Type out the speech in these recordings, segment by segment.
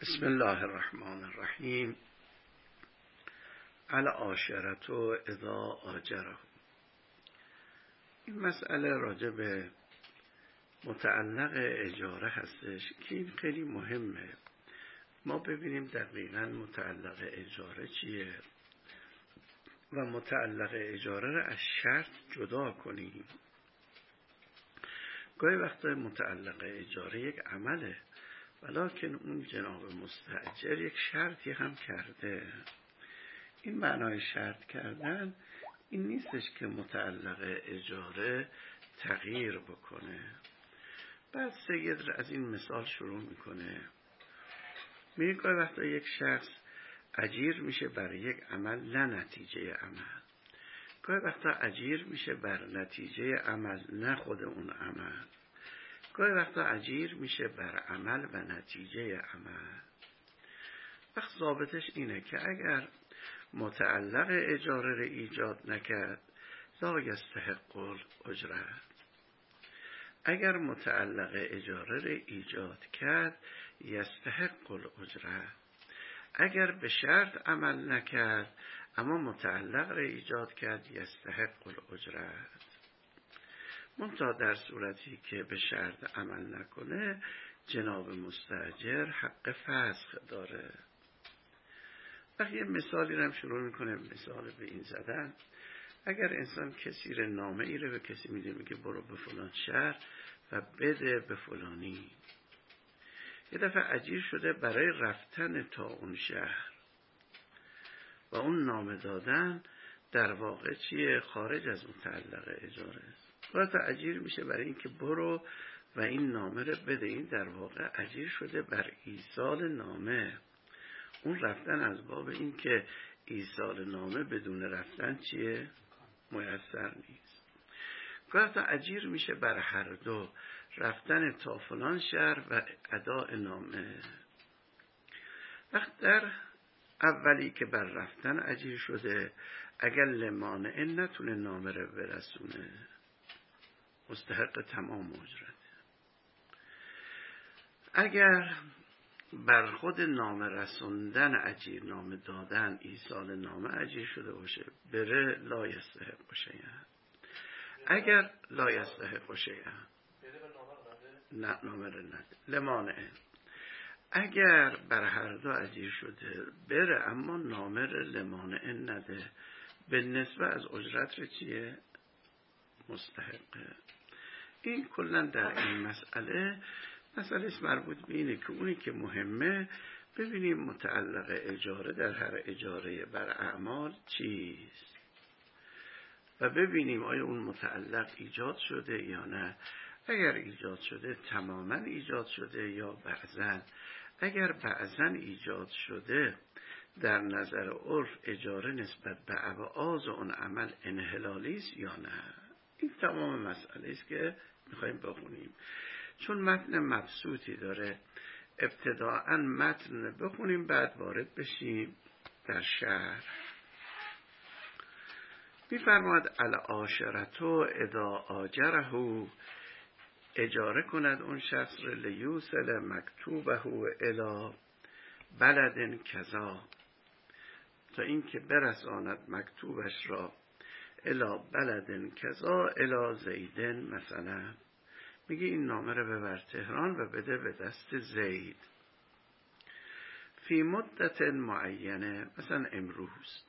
بسم الله الرحمن الرحیم. العاشرة اذا آجره. این مسئله راجع به متعلق اجاره هستش که این خیلی مهمه. ما ببینیم دقیقاً متعلق اجاره چیه و متعلق اجاره را از شرط جدا کنیم. گاهی وقتا متعلق اجاره یک عمله، ولکن اون جناب مستأجر یک شرطی هم کرده. این معنای شرط کردن این نیستش که متعلق اجاره تغییر بکنه. بعد سید از این مثال شروع میکنه، میگه گاهی وقتا یک شخص اجیر میشه بر یک عمل نه نتیجه عمل، گاهی وقتا اجیر میشه بر نتیجه عمل نه خود اون عمل، گاهی وقتا اجیر میشه بر عمل و نتیجه عمل. وقت ضابطش اینه که اگر متعلق اجاره را ایجاد نکرد لا یستحق الاجره. اگر متعلق اجاره را ایجاد کرد یستحق الاجره. اگر به شرط عمل نکرد اما متعلق را ایجاد کرد یستحق الاجره. منتها در صورتی که به شرط عمل نکنه جناب مستأجر حق فسخ داره. وقتی یه مثالی رو هم شروع میکنه، مثال به این زدن، اگر انسان کسی رو نامه ای رو به کسی میده، میگه برو به فلان شهر و بده به فلانی، یه دفعه اجیر شده برای رفتن تا اون شهر و اون نامه دادن در واقع چیه؟ خارج از متعلق اجاره است. باید اجیر میشه برای اینکه برو و این نامه رو بده. این در واقع اجیر شده بر ایصال نامه. اون رفتن از باب این که ایصال نامه بدون رفتن چیه؟ میسر نیست. گاهی اجیر میشه بر هر دو، رفتن تا فلان شهر و اداء نامه. وقت در اولی که بر رفتن اجیر شده، اگر لمانع نتونه نامه رو برسونه مستحق تمام اجرت. اگر بر خود نامه رسوندن اجیر، نامه دادن، ایصال نامه اجیر شده باشه، بره لا یستحق شیئا. اگر لا یستحق شیئا نه نامه رو نده لمانع. اگر بر هر دو اجیر شده بره اما نامه رو لمانع نده، به نسبت از اجرت رو چیه؟ مستحقه. این کلن در این مسئله مربوط به اینه که اونی که مهمه ببینیم متعلق اجاره در هر اجاره بر اعمال چیست و ببینیم آیا اون متعلق ایجاد شده یا نه. اگر ایجاد شده تماما ایجاد شده یا بعضن. اگر بعضن ایجاد شده در نظر عرف اجاره نسبت به ابعاض اون عمل انحلالی است یا نه. این تمام مسئله است که میخوایم بخونیم. چون متن مبسوطی داره، ابتداءً متن بخونیم بعد وارد بشیم در شرح. میفرماد العاشرة اذا آجره، اجاره کند اون شخص را لیوصل مکتوبه الی بلد کذا، تا اینکه برساند مکتوبش را الی بلد کذا الی زیدن. مثلا میگه این نامه رو ببر تهران و بده به دست زید فی مدت معینه، مثلا امروز.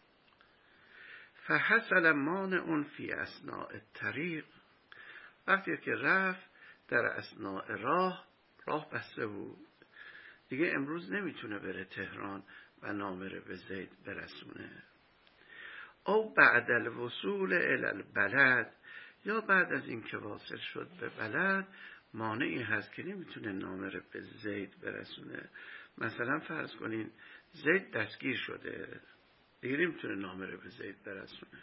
فحصل مانع فی اثناء الطریق، وقتی که رفت در اثناء راه بسته بود، دیگه امروز نمیتونه بره تهران و نامه رو به زید برسونه. او بعد الوصول الی البلد، یا بعد از این که واصل شد به بلد مانعی هست که نمیتونه نامه رو به زید برسونه. مثلا فرض کنین زید دستگیر شده، دیگه نمیتونه نامه رو به زید برسونه.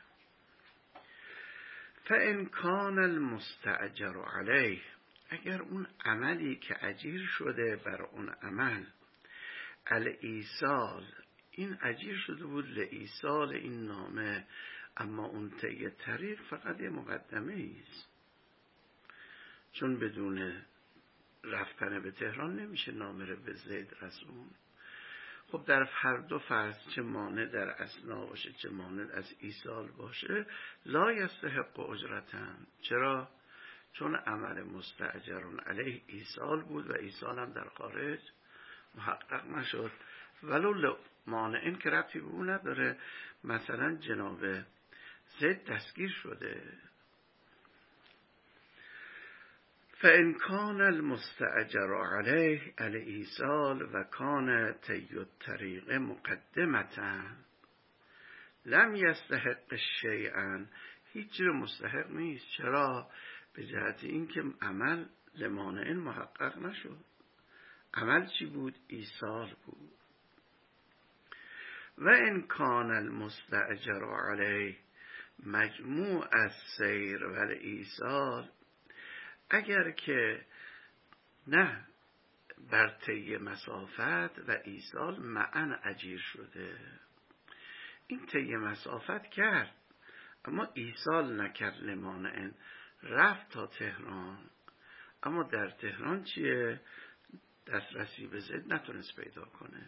فإن کان المستأجر علیه، اگر اون عملی که اجیر شده بر اون عمل الایصال، این اجیر شده بود لایصال این نامه، اما اون طی طریق فقط یه مقدمه ایست، چون بدون رفتن به تهران نمیشه نامه به زید رسون. خب در هر دو فرض چه مانع در اثنا باشه چه مانع از ایصال باشه، لا یستحق اجرتن. چرا؟ چون عمل مستأجرون علیه ایصال بود و ایصال هم در خارج محقق نشد. ولو مانع که ربطی به اون نداره. مثلا جناب زید دستگیر شده، فإن كان المستأجر عليه الإيصال و كان طی الطریق مقدمة لم يستحق شیئا، هیچ رو مستحق نیست. چرا؟ به جهت اینکه عمل لمانع محقق نشد. عمل چی بود؟ ایصال بود. و ان کان المستأجر علیه مجموع السیر و الایصال، اگر که نه بر طی مسافت و ایصال معا اجیر شده، این طی مسافت کرد اما ایصال نکرد لمانع، رفت تا تهران اما در تهران چیه؟ دسترسی به زید نتونست پیدا کنه.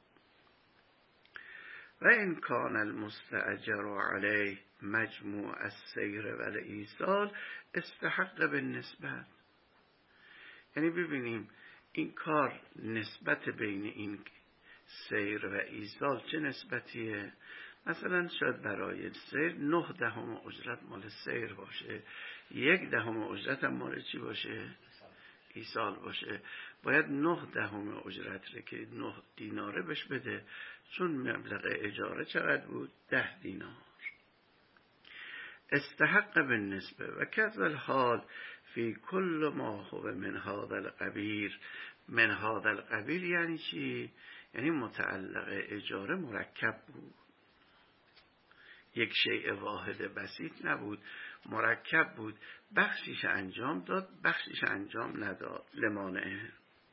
و این کان المستأجر علیه مجموع السیر و الایصال استحق بالنسبت. یعنی ببینیم این کار نسبت بین این سیر و ایصال چه نسبتیه. مثلا شاید برای سیر 9/10 اجرت مال سیر باشه، 1/10 اجرت هم مال چی باشه؟ ایصال باشه. باید 9/10 اجرت رو که 9 دیناره بهش بده، چون مبلغ اجاره چقدر بود؟ 10 دینار. استحق بالنسبه. و کذا الحال فی کل ما هو من هذا القبیل. من هذا القبیل یعنی چی؟ یعنی متعلق اجاره مرکب بود، یک شیء واحد بسیط نبود، مرکب بود. بخشیش انجام داد بخشیش انجام نداد لمانعه.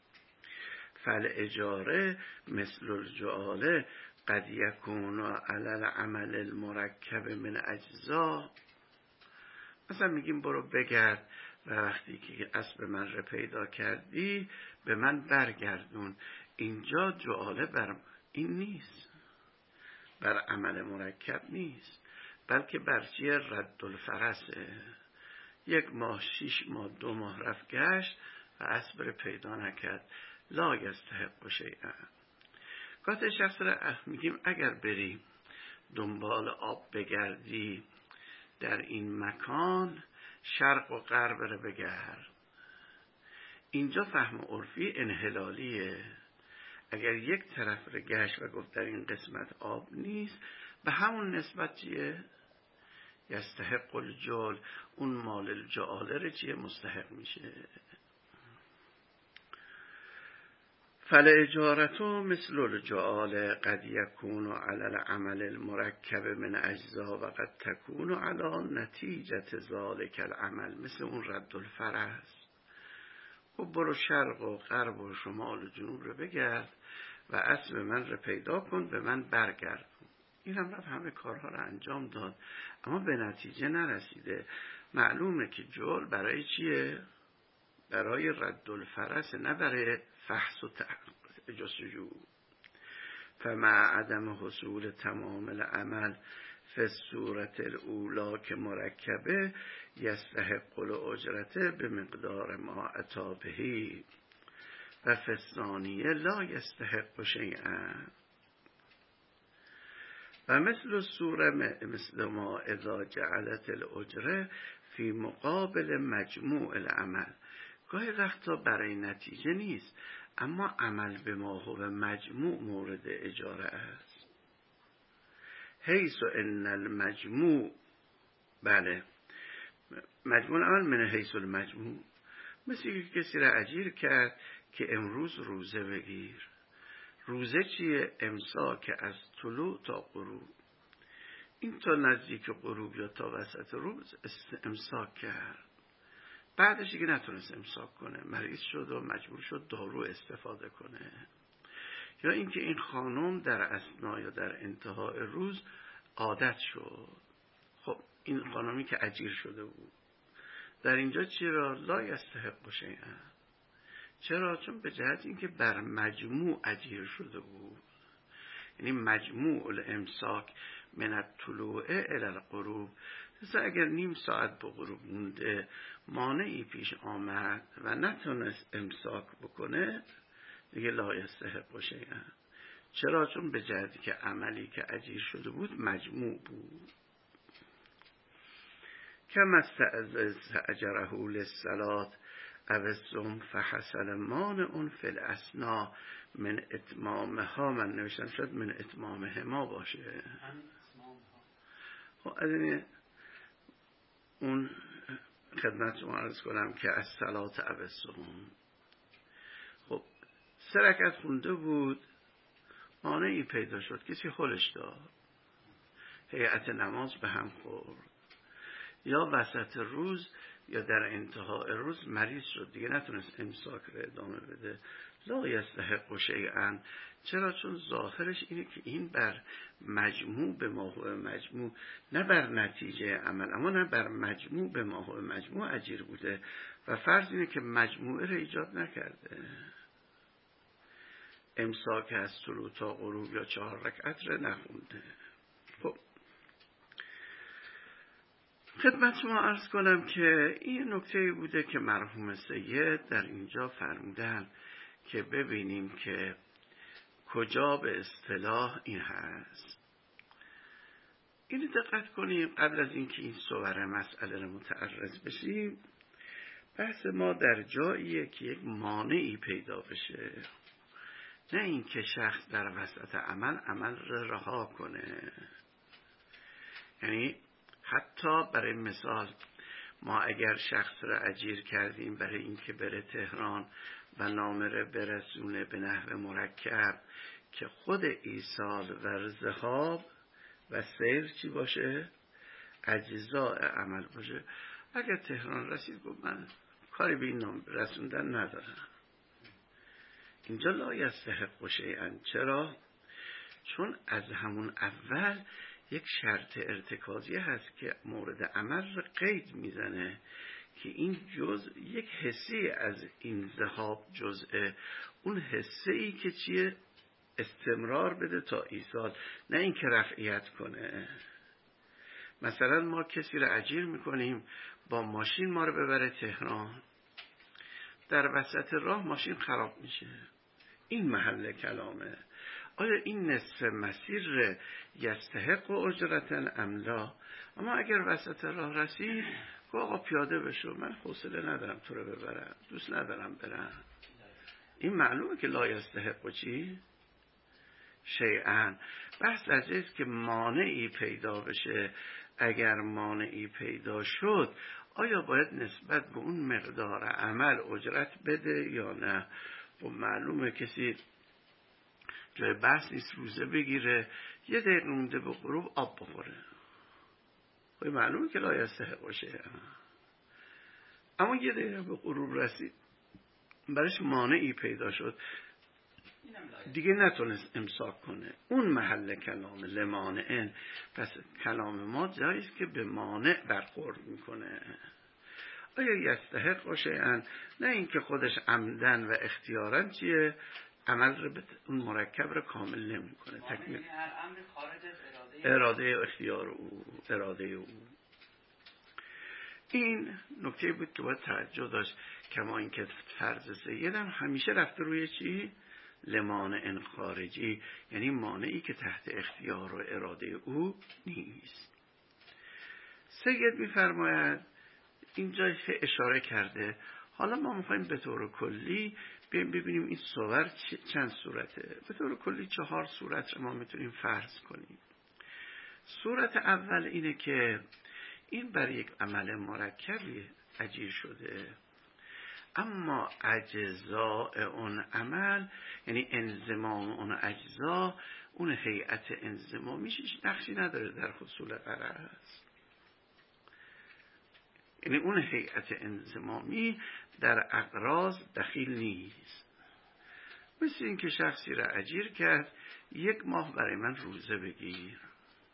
فالاجاره مثل الجعاله قد یکون علی العمل المرکب من اجزا. مثلا میگیم برو بگرد و وقتی که اسب من رو پیدا کردی به من برگردون. اینجا جعاله بر این نیست، بر عمل مرکب نیست، بلکه بر چیه؟ رد الفرسه. 1 ماه 6 ماه 2 ماه رفت گشت و اسب رو پیدا نکرد، لا یستحق شیئا. گاهی شخص را میگیم اگر بری دنبال آب بگردی در این مکان، شرق و غرب رو بگرد. اینجا فهم عرفی انحلالیه. اگر یک طرف رو گشت و گفت در این قسمت آب نیست، به همون نسبت چیه؟ یستحق الجعل، اون مال الجعاله رو چیه؟ مستحق میشه. فالاجارة مثل الجعاله قد یکون علی العمل المرکب من اجزا و قد تکون علی نتیجة ذلك العمل. مثل اون رد الفرس. خب برو شرق و غرب و شمال و جنوب رو بگرد و اسب من رو پیدا کن به من برگرد. این هم رفت همه کارها رو انجام داد اما به نتیجه نرسیده. معلومه که جعل برای چیه؟ برای رد الفرس، نه برای فحص و جستجو. فمع عدم حصول تمام العمل فی الصورت الاولی که مرکبه یستحق الاجرته به مقدار ما اتی بهی و فی الثانیه لا یستحق شیئا. و مثل الصوره مثل ما اذا جعلت الاجره فی مقابل مجموع العمل. گاهی وقتا برای نتیجه نیست اما عمل به ما هو مجموع مورد اجاره است. حیث ان المجموع، بله مجموع عمل من حیث المجموع. مثل کسی را اجیر کرد که امروز روزه بگیر. روزه چیه؟ امساک از طلوع تا غروب. این تا نزدیک غروب یا تا وسط روز امساک کرد، بعدش دیگه نتونست امساک کنه، مریض شد و مجبور شد دارو استفاده کنه. یا اینکه این خانم در اثنا یا در انتهای روز عادت شد. خب این خانمی که اجیر شده بود در اینجا چرا لا یستحق شیئا؟ چرا؟ چون به جهت اینکه بر مجموع اجیر شده بود. یعنی مجموع الامساک من الطلوع الی الغروب. مثلا اگر نیم ساعت به غروب مونده مانعی پیش آمد و نتونست امساک بکنه، دیگه لا یستحق شیئا. چرا؟ چون به جهتی که عملی که اجیر شده بود مجموع بود. کما استأجره للصلاة او الصوم فحصل مانع فی الاسنا من اتمامها. من نوشتم شد من اتمامهما باشه. خب از این اون خدمت شما عرض کنم که از صلات او الصوم، خب 3 رکعت خونده بود، مانعی پیدا شد، کسی خلش داد، هیئت نماز به هم خورد، یا وسط روز یا در انتهای روز مریض شد، دیگه نتونست امساک رو ادامه بده، لا یستحق شیئا. چرا؟ چون ظاهرش اینه که این بر مجموع به ما هو مجموع، نه بر نتیجه عمل، اما نه بر مجموع به ما هو مجموع اجیر بوده و فرض اینه که مجموعه رو ایجاد نکرده. امساک از طلوع تا غروب یا 4 رکعت رو نخونده. خب خدمت شما عرض کنم که این نکته بوده که مرحوم سید در اینجا فرمودن که ببینیم که کجا به اصطلاح این هست. این دقت کنیم قبل از اینکه این صور مسئله رو متعرض بشیم. بحث ما در جاییه که یک مانعی پیدا بشه، نه اینکه شخص در وسط عمل رو رها کنه. یعنی حتی برای مثال ما اگر شخص را اجیر کردیم برای اینکه بره تهران و نامه را برسونه به نحو مرکب که خود ایصال و ذهاب و سیر چی باشه؟ اجزاء عمل باشه. اگر تهران رسید گفت من کاری به این نامه رسوندن ندارم، اینجا لا یستحق شیئا. چرا؟ چون از همون اول یک شرط ارتکازی هست که مورد عمل رو قید میزنه که این جزء یک حسی از این ذهاب جزءه، اون حسی که چیه؟ استمرار بده تا ایصال، نه این که رفعیت کنه. مثلا ما کسی رو اجیر میکنیم با ماشین ما رو ببره تهران، در وسط راه ماشین خراب میشه، این محل کلامه. آیا این نصف مسیر یستحق و اجرتن ام لا؟ اما اگر وسط راه رسید گو آقا پیاده بشو، من حوصله ندارم تو رو ببرم، دوست ندارم برم، این معلومه که لا یستحق و چی؟ شیئا. بحث از جایست که مانعی پیدا بشه. اگر مانعی پیدا شد آیا باید نسبت به اون مقدار عمل اجرت بده یا نه؟ خب معلومه کسی جای بحث نیست روزه بگیره 1 دقیقه مونده به غروب آب بخوره، خب معلومه که لا یستحق باشه. اما 1 دقیقه به غروب رسید برایش مانعی پیدا شد، دیگه نتونست امساک کنه، اون محل کلام لمانعن. پس کلام ما جاییست که به مانع برخورد میکنه. آیا یستحق باشه؟ نه اینکه خودش عمدن و اختیارن چیه عمل رو به اون مرکب رو کامل نمیکنه، تکمیل هر امر خارج از اراده و اختیار او، اراده او. این نکته بود که باید توجه داشت. کما اینکه فرض سیدم همیشه رفته روی چی؟ لمانع خارجی، یعنی مانعی که تحت اختیار و اراده او نیست. سید میفرماید اینجا اشاره کرده. حالا ما میخوایم به طور کلی ببینیم این صور چند صورته. به طور کلی 4 صورت رو ما میتونیم فرض کنیم. صورت اول اینه که این بر یک عمل مرکبی اجیر شده، اما اجزاء اون عمل، یعنی انضمام اون اجزا، اون هیئت انضمامیش نقشی نداره در حصول غرض. یعنی اون هیئت انضمامی در اغراض دخیل نیست. مثل این که شخصی را اجیر کرد 1 ماه برای من روزه بگیر.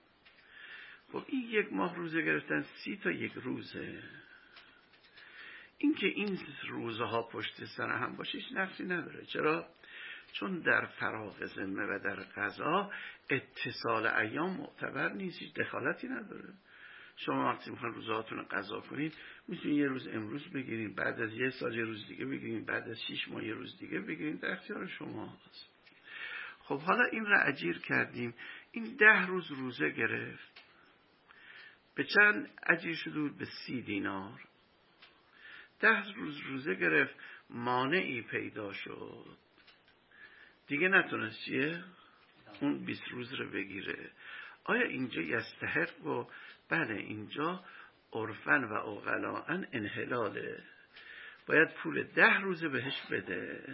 خب این 1 ماه روزه گرفتن 30 تا 1 روزه. اینکه این روزها پشت سر هم باشه هیچ نقصی نداره. چرا؟ چون در فراغ ذمه و در قضا اتصال ایام معتبر نیست، هیچ دخالتی نداره. شما وقتی میخواین روزهاتون رو قضا کنید میتونید یه روز امروز بگیرید، بعد از یه سال یه روز دیگه بگیرید، بعد از 6 ماه یه روز دیگه بگیرید، در اختیار شماست. خب حالا این را اجیر کردیم، این 10 روز روزه گرفت. به چند اجیر شده بود؟ به 30 دینار. 10 روز روزه گرفت، مانعی پیدا شد، دیگه نتونست چیه؟ اون 20 روز رو بگیره. آیا اینجا یستحق؟ و بله، اینجا عرفن و عقلاً انحلاله، باید پول 10 روزه بهش بده.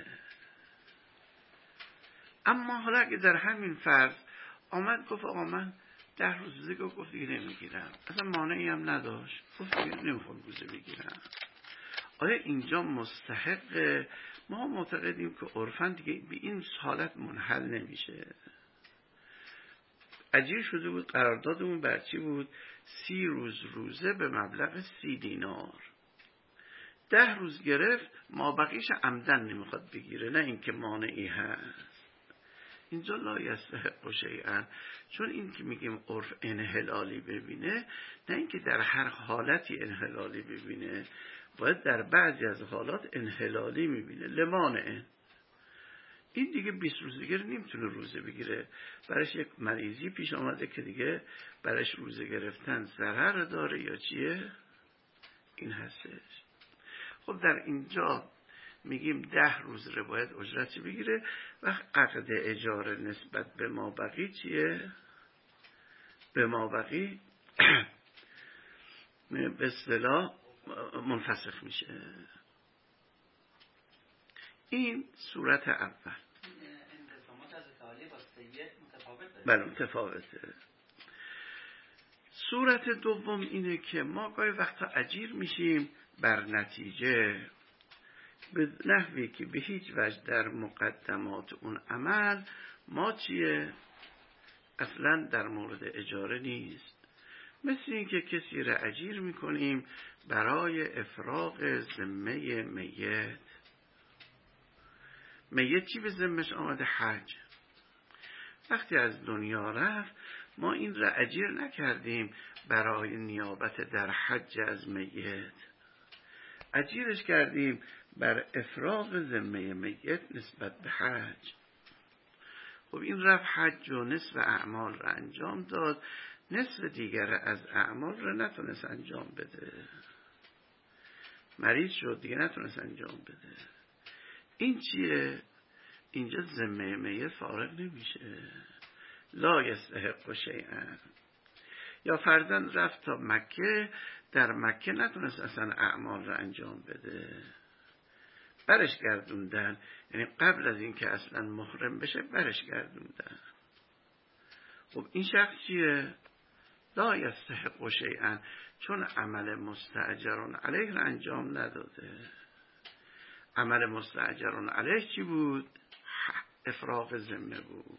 اما حالا اگه در همین فرض آمد گفت آقا من 10 روز روزه گفت دیگه نمیگیرم، اصلا مانعی هم نداشت، گفت دیگه نمیخوام روزه بگیرم، آیا اینجا مستحق؟ ما معتقدیم که عرفاً دیگه به این حالت منحل نمیشه. اجیر شده بود، قراردادمون بر چی بود؟ 30 روز روزه به مبلغ 30 دینار. 10 روز گرفت، ما بقیش عمدن نمیخواد بگیره، نه اینکه مانعی هست. اینجا لا یستحق شیئا، چون این که میگیم عرف انحلالی ببینه، نه اینکه در هر حالتی انحلالی ببینه، باید در بعضی از حالات انحلالی میبینه. لمانه این دیگه 20 روز دیگه نمیتونه روزه بگیره، برایش یک مریضی پیش آمده که دیگه برایش روزه گرفتن ضرر داره یا چیه؟ این هستش. خب در اینجا میگیم 10 روز رو باید اجرتی بگیره و عقد اجاره نسبت به ما بقی چیه؟ به ما بقی به اصطلاح منفسخ میشه. این صورت اول. بله متفاوته. صورت دوم اینه که ما گاهی وقتا اجیر میشیم بر نتیجه، به نحوی که به هیچ وجه در مقدمات اون عمل ما چیه؟ اصلا در مورد اجاره نیست. مثل این که کسی را اجیر میکنیم برای افراغ ذمه میت. میت چی به ذمش آمده؟ حج. وقتی از دنیا رفت ما این را اجیر نکردیم برای نیابت در حج از میت، اجیرش کردیم بر افراغ ذمه میت نسبت به حج. خب این رفت حج و نصف اعمال را انجام داد، نصف دیگر از اعمال را نتونست انجام بده، مریض شد دیگه نتونست انجام بده. این چیه؟ اینجا ذمه میت فارغ نمیشه، لا یستحق شیئا. یا فرضاً رفت تا مکه، در مکه نتونست اصلا اعمال را انجام بده، برش گردوندن، یعنی قبل از این که اصلا محرم بشه برش گردوندن. خب این شخص چیه؟ لا یستحق شیئا، چون عمل مستأجرون علیه را انجام نداده. عمل مستأجرون علیه چی بود؟ افراغ ذمه بود.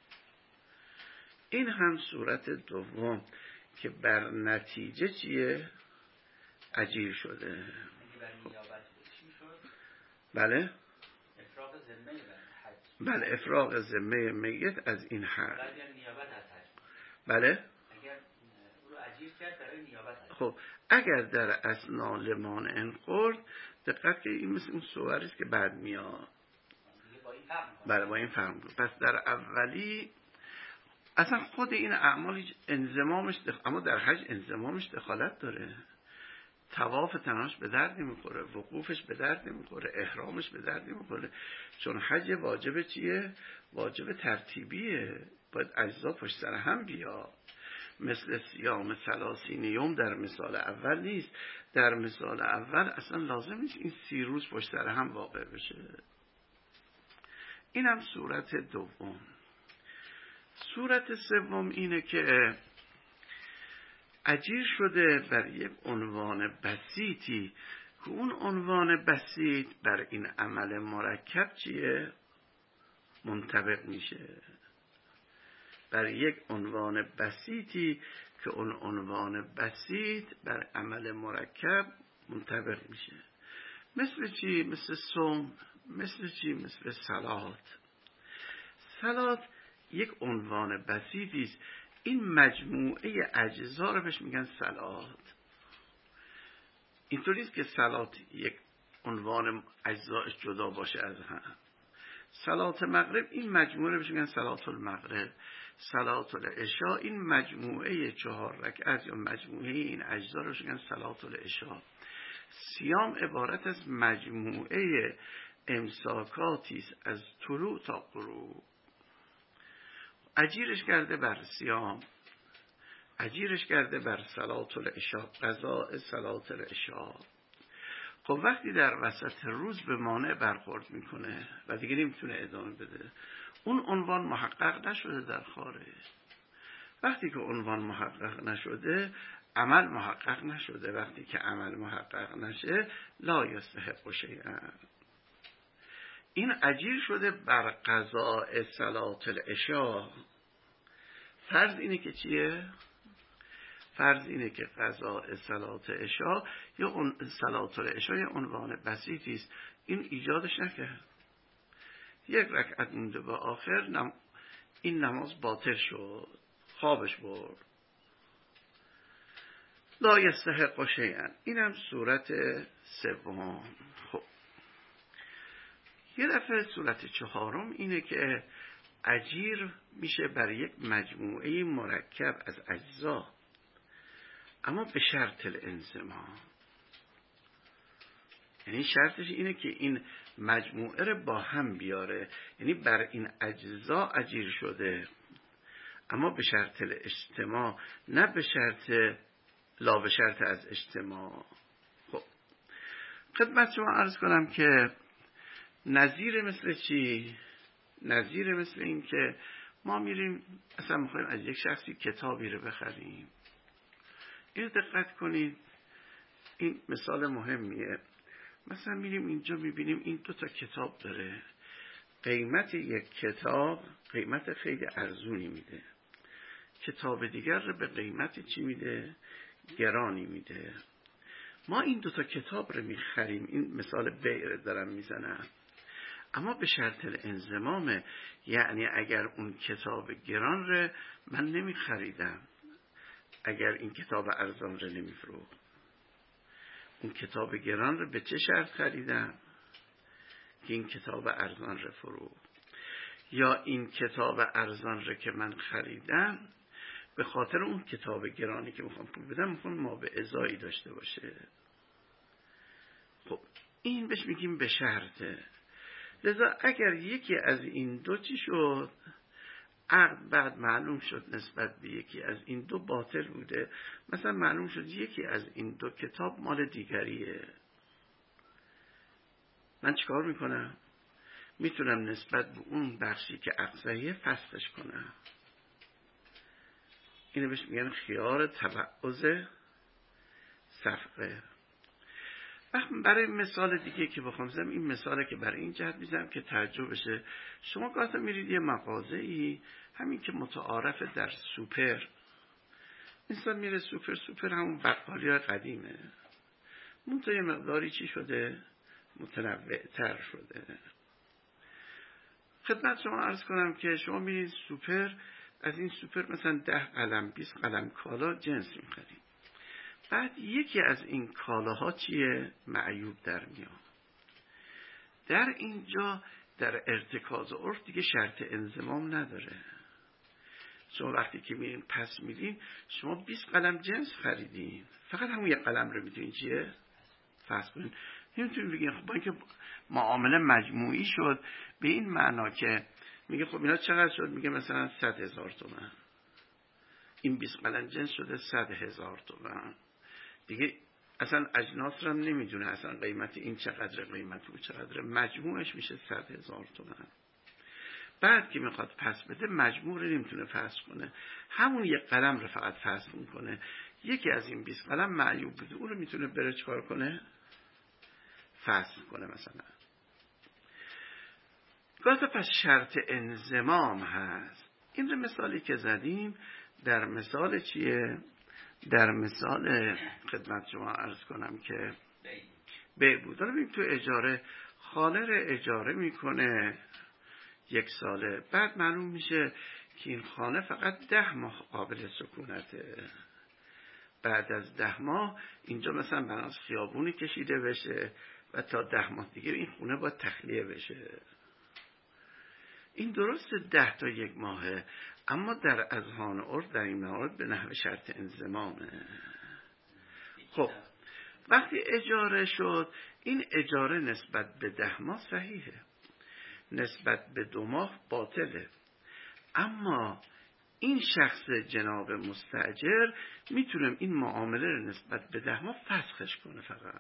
این هم صورت دوم که بر نتیجه چیه؟ اجیر شده. بله؟ افراغ ذمه حج. بله افراغ ذمه میت از این حج. بله؟ اگر او رو اجیر کرد برای نیابت حج. خب اگر در اثنا لمان انقرد، دقت که این مثل اون صوری است که بعد میاد. بله با این فهم. پس در اولی اصلا خود این اعمال انضمامش اما در حج انضمامش دخالت داره. طواف تنهاش به درد نمیخوره، وقوفش به درد نمیخوره، احرامش به درد نمیخوره، چون حج واجب چیه؟ واجب ترتیبیه، باید اجزا پشت سر هم بیاد. مثل صیام 30 یوم در مثال اول نیست. در مثال اول اصلا لازم نیست این 30 روز پشت سر هم واقع بشه. اینم صورت دوم. صورت سوم اینه که اجیر شده بر یک عنوان بسیطی که اون عنوان بسیط بر این عمل مرکب چیه؟ منطبق میشه. بر یک عنوان بسیطی که اون عنوان بسیط بر عمل مرکب منطبق میشه. مثل چی؟ مثل صوم. مثل چی؟ مثل صلات. صلات یک عنوان بسیطی است. این مجموعه اجزا رو بهش میگن صلات. اینطوری است که صلات یک عنوان اجزاش جدا باشه از هم. صلات مغرب این مجموعه رو بهش میگن صلات المغرب. صلات العشاء این مجموعه 4 رکعت یا مجموعه این اجزا رو بهش میگن صلات العشاء. صیام عبارت از مجموعه امساکاتی است از طلوع تا غروب. اجیرش کرده بر صیام، اجیرش کرده بر صلات العشاء، قضاء صلات العشاء. خب وقتی در وسط روز به مانع برخورد میکنه و دیگه نمیتونه ادامه بده، اون عنوان محقق نشده در خارج. وقتی که عنوان محقق نشده، عمل محقق نشده. وقتی که عمل محقق نشه، لا یستحق شیئا. این اجیر شده بر قضاء صلات العشاء. فرض اینه که چیه؟ فرض اینه که قضاء صلات عشاء یا صلات العشاء یا عنوان بسیطی است. این ایجادش نکرد. 1 رکعت مونده به آخر، این نماز باطل شد، خوابش برد. لا یستحق شیئا. اینم صورت سوم. خب یه دفعه صورت 4 اینه که اجیر میشه بر یک مجموعه مرکب از اجزا، اما به شرط الانضمام. یعنی شرطش اینه که این مجموعه رو با هم بیاره. یعنی بر این اجزا اجیر شده، اما به شرط الاجتماع، نه به شرط لا به شرط از اجتماع. خب خدمت شما عرض کنم که نظیر مثل چی؟ نظیر مثل این که ما میریم اصلا میخوایم از یک شخصی کتابی رو بخریم. اینو دقت کنید، این مثال مهمیه. مثلا میریم اینجا میبینیم این 2 تا کتاب داره. قیمت یک کتاب قیمت خیلی ارزونی میده، کتاب دیگر رو به قیمت چی میده؟ گرانی میده. ما این 2 تا کتاب رو میخریم. این مثال بیع رو دارم میزنم، اما به شرط الانضمام. یعنی اگر اون کتاب گران رو من نمیخریدم، اگر این کتاب ارزان رو نمیفروخت، اون کتاب گران رو به چه شرط خریدم؟ که این کتاب ارزان رو فروخت. یا این کتاب ارزان رو که من خریدم به خاطر اون کتاب گرانی که میخوام پول بدم، میخوام ما به ازایی داشته باشه. خب این بهش میگیم به شرطه. لذا اگر یکی از این 2 چی شد، عقد بعد معلوم شد نسبت به یکی از این 2 باطل بوده، مثلا معلوم شد یکی از این 2 کتاب مال دیگریه، من چیکار میکنم؟ میتونم نسبت به اون بخشی که عقد فسخش کنم. اینو بهش میگن خیار تبعض صفقه. برای مثال دیگه که بخوام بزنم، این مثاله که برای این جهت میزنم که تعجب بشه. شما گاهی میرید یه مغازه‌ای، همین که متعارف در سوپر، انسان میره سوپر همون بقالی قدیمه، منتها یه مقداری چی شده؟ متنوع‌تر شده. خدمت شما عرض کنم که شما میرید سوپر، از این سوپر مثلا 10 قلم 20 قلم کالا جنس میخرید. بعد یکی از این کالاها چیه؟ معیوب در میاد. در اینجا در ارتکاز عرف دیگه شرط انضمام نداره. شما وقتی که میرین پس میدین، شما 20 قلم جنس خریدین، فقط همون یک قلم رو میتونین چیه؟ پس کنین. نمیتونین بگین خب با اینکه معامله مجموعی شد، به این معنا که میگه خب اینا چقدر شد؟ میگه مثلا 100,000 تومان. این 20 قلم جنس شده 100,000 تومان. دیگه اصلا اجناس رو هم نمیدونه اصلا قیمت این چقدر، قیمت اون چقدر، مجموعش میشه 100,000 تومان. بعد که میخواد پس بده مجموع رو نمیتونه پس کنه، همون یک قلم رو فقط پس میکنه. یکی از این 20 قلم معیوب بوده، اون رو میتونه بره چکار کنه؟ فصل کنه مثلا. گاهی پس شرط انضمام هست. این رو مثالی که زدیم در مثال چیه؟ در مثال خدمت شما عرض کنم که بود. حالا ببین تو اجاره خانه رو اجاره میکنه 1 ساله، بعد معلوم میشه که این خانه فقط 10 ماه قابل سکونته. بعد از 10 ماه اینجا مثلا بناس خیابونی کشیده بشه و تا 10 ماه دیگه این خونه باید تخلیه بشه. این درست 10 تا 1 ماهه، اما در اذهان عرف در این موارد به نحو شرط انضمامه. خب وقتی اجاره شد، این اجاره نسبت به 10 ماه صحیحه، نسبت به 2 ماه باطله، اما این شخص جناب مستاجر میتونه این معامله رو نسبت به 10 ماه فسخش کنه، فقط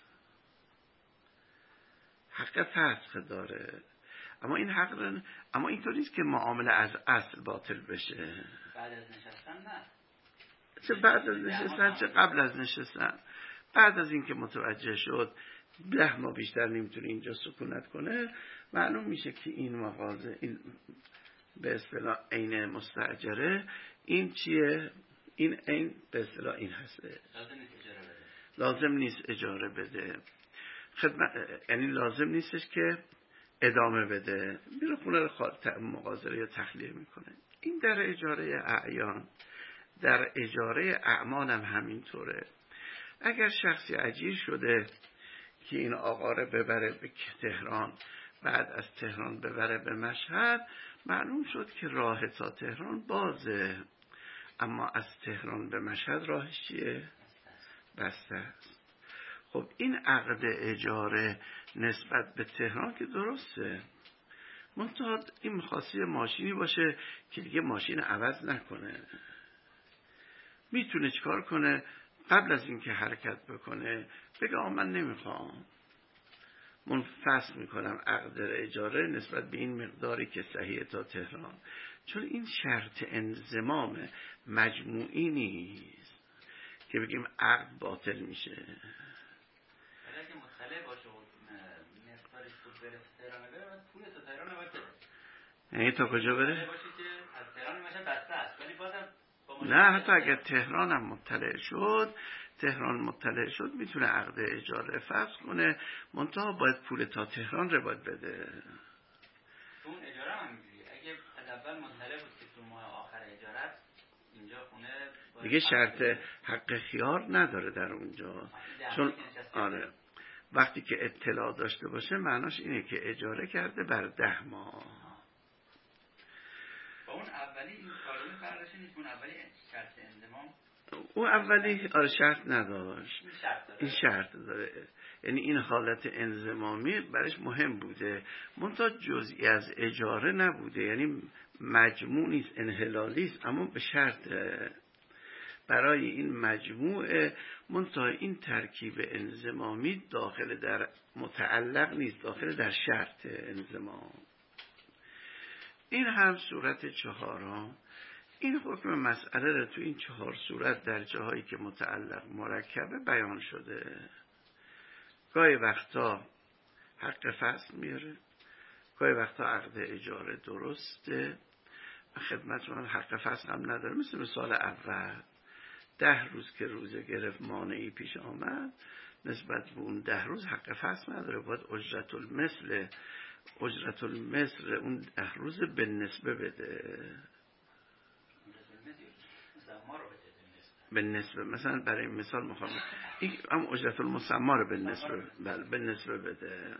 حق فسخ داره. اما این حق اما اینطور نیست که معامله از اصل باطل بشه. بعد از نشستن نه، چه بعد از نشستن چه قبل از نشستن. بعد از اینکه متوجه شد 10 ماه بیشتر نمیتونه اینجا سکونت کنه، معلوم میشه که این مغازه، این به اصطلاح عین مستاجره، این چیه؟ این عین به اصطلاح این هسته، لازم نیست اجاره بده. یعنی لازم نیستش که ادامه بده، میره خونه رو مغازه رو تخلیه میکنه. این در اجاره اعیان. در اجاره اعمال هم همینطوره. اگر شخصی اجیر شده که این آقا رو ببره به تهران، بعد از تهران ببره به مشهد، معلوم شد که راه تا تهران بازه، اما از تهران به مشهد راهش چیه؟ بسته است. خب این عقد اجاره نسبت به تهران که درسته، منتها این می‌خواسته ماشینی باشه که دیگه ماشین عوض نکنه. میتونه چیکار کنه؟ قبل از اینکه حرکت بکنه بگه من نمیخوام، من فسخ میکنم عقد اجاره نسبت به این مقداری که صحیح تا تهران، چون این شرط انضمام مجموعی نیست که بگیم عقد باطل میشه. ولی که مطلع باشه و مقدارش خوب برسه تهران بره، پول تا تهران باید بده. یعنی تا کجا بره؟ باشه که از تهران میشه بسته است، ولی بازم نه، حتی اگر تهران هم مطلع شد میتونه عقد اجاره فسخ کنه، منتها باید پول تا تهران رو باید بده. اون اجاره هم میگیری، اگه از اول مطلع بود که تو ماه آخر اجاره است اینجا خونه دیگه شرط حق خیار نداره در اونجا، چون آره وقتی که اطلاع داشته باشه معناش اینه که اجاره کرده بر 10 ماه. با اون اولی این کارونه فرقش نیست، اون اولی شرط انضمام، اون اولی شرط نداشت، این شرط داره. یعنی این حالت انضمامی برش مهم بوده، منتها جزئی از اجاره نبوده، یعنی مجموع نیست، انحلالی است، اما به شرط برای این مجموعه، منتها این ترکیب انضمامی داخل در متعلق نیست، داخل در شرط انضمام. این هم صورت 4. این حکم مسئله را تو این 4 صورت در جاهایی که متعلق مرکبه بیان شده. گاهی وقتا حق فصل میاره، گاهی وقتا عقد اجاره درسته و خدمتتون حق فصل هم نداره. مثال اول 10 روز که روزه گرفت مانعی پیش آمد، نسبت به اون 10 روز حق فصل نداره، باید اجرت المثل اون 10 روز به نسبه بده. به نسبه، مثلا برای مثال میخوام این هم اجرت المسمى رو به نسبه بده.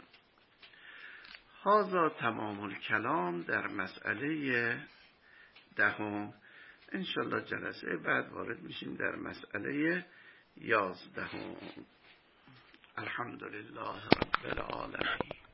هذا تمام الکلام در مسئله 10. انشالله جلسه بعد وارد میشیم در مسئله 11. الحمدلله رب العالمین.